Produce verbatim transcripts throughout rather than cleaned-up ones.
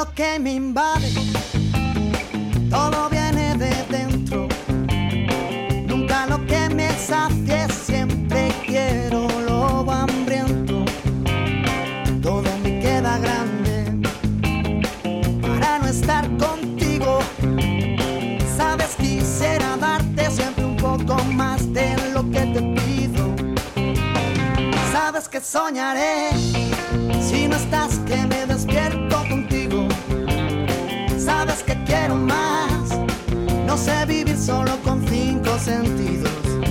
lo que me invade, todo viene de dentro. Nunca lo que me sacie, siempre quiero lobo hambriento. Todo me queda grande para no estar contigo. Sabes, quisiera darte siempre un poco más de lo que te pido. Sabes que soñaré si no estás, que me despierto contigo. Sabes que quiero más, no sé vivir solo con cinco sentidos.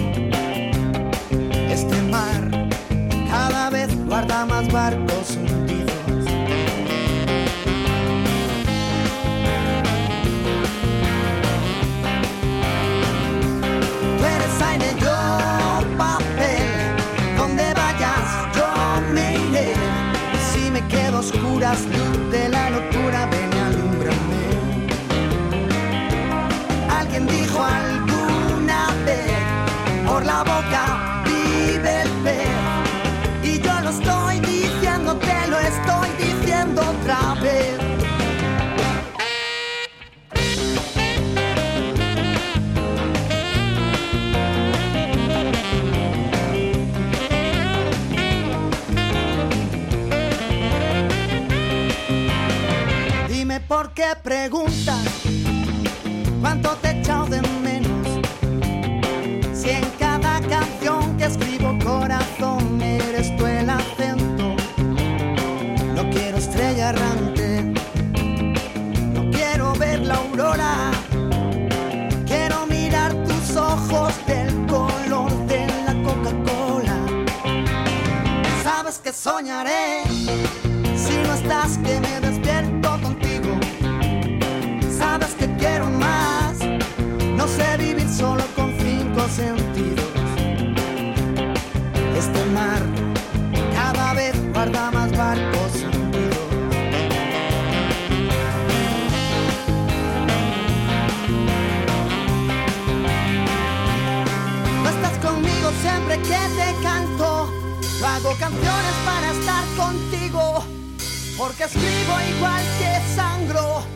Este mar cada vez guarda más barcos hundidos. Tú eres aire, yo papel, donde vayas yo me iré. Y si me quedo a oscuras, luz de la locura, ven y alúmbrame. Alguien dijo alguna vez, por la boca vive el pez. Y yo lo estoy diciendo, te lo estoy diciendo otra vez. Dime por qué preguntas cuánto te he echado de menos. Si en cada canción que escribo, corazón, eres tú el acento. No quiero estrella errante, no quiero ver la aurora. Quiero mirar tus ojos del color de la Coca-Cola. Sabes que soñaré si no estás, que me despierto contigo. Sabes que quiero más, no sé vivir solo con cinco sentidos. Este mar cada vez guarda más barcos hundidos. No estás conmigo siempre que te canto. Yo hago canciones para estar contigo, porque escribo igual que sangro.